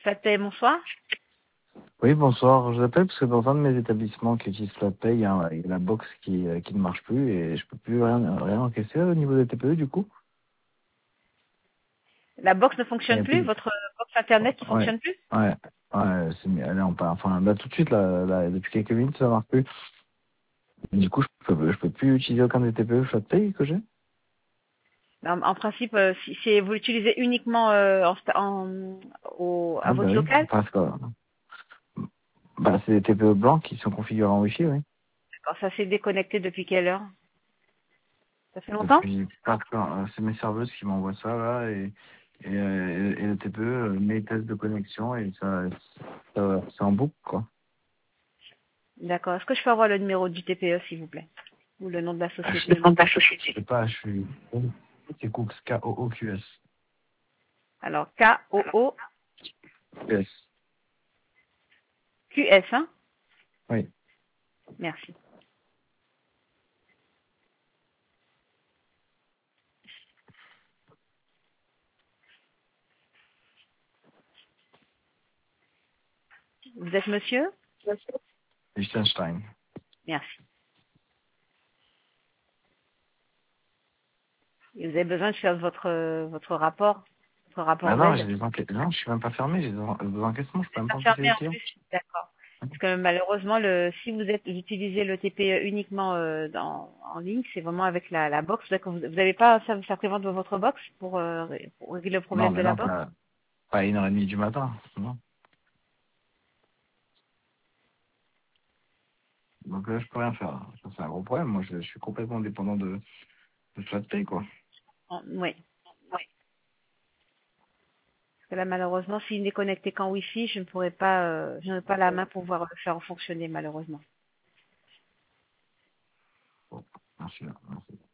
Fateh, bonsoir. Oui, bonsoir. Je vous appelle parce que dans un de mes établissements qui utilise FlatPay, il y a la box qui ne marche plus et je peux plus rien encaisser au niveau des TPE du coup. La box ne Il y fonctionne a plus, plus. votre box internet qui Ouais, fonctionne plus? ouais, ouais. Elle est en panne. Enfin, là tout de suite, là, depuis quelques minutes, ça marche plus. Du coup, je peux plus utiliser aucun des TPE FlatPay que j'ai. En principe, si vous l'utilisez uniquement à Ah bah votre oui, local, parce que c'est des TPE blancs qui sont configurés en Wi-Fi, oui. quand ça s'est déconnecté depuis quelle heure? Ça fait longtemps? Depuis pas quand c'est mes serveuses qui m'envoient ça là et le TPE met test de connexion et c'est en boucle quoi. D'accord. Est-ce que je peux avoir le numéro du TPE, s'il vous plaît? Ou le nom de la Je société? je sais pas, je suis c'est Cooks K-O-O-Q-S. Alors, K-O-O-Q-S, Yes. hein? Oui. Merci. Vous êtes monsieur? Liechtenstein. Merci. Et vous avez besoin de faire votre rapport Ah non, j'ai Z? des enquêtes. Non, je suis même pas fermé, j'ai des encaissements, je peux même Pas pas encaisser fermé les en clients. plus, d'accord. Parce que malheureusement, si vous utilisez le TPE uniquement en ligne, c'est vraiment avec la box. Vous n'avez pas ça prévente de votre box pour régler le Non, problème de mais la non, box? pas à 1h30 du matin. Non. Donc là, je peux rien faire. Ça, c'est un gros problème. Moi, je suis complètement dépendant de FlatPay, quoi. Oui. Parce que là, malheureusement, s'il n'est connecté qu'en Wi-Fi, je n'ai pas la main pour pouvoir le faire fonctionner, malheureusement. Bon, merci, là. Merci.